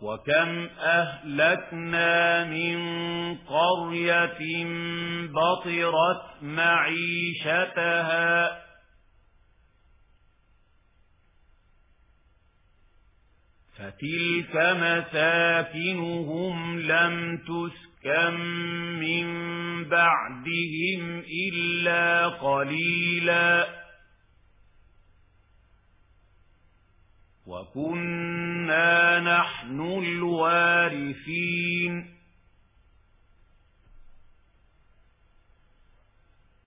وكم أهلكنا من قرية بطرت معيشتها فتلك مساكنهم لم تسكن من بعدهم إلا قليلا وكنا نحن الوارثين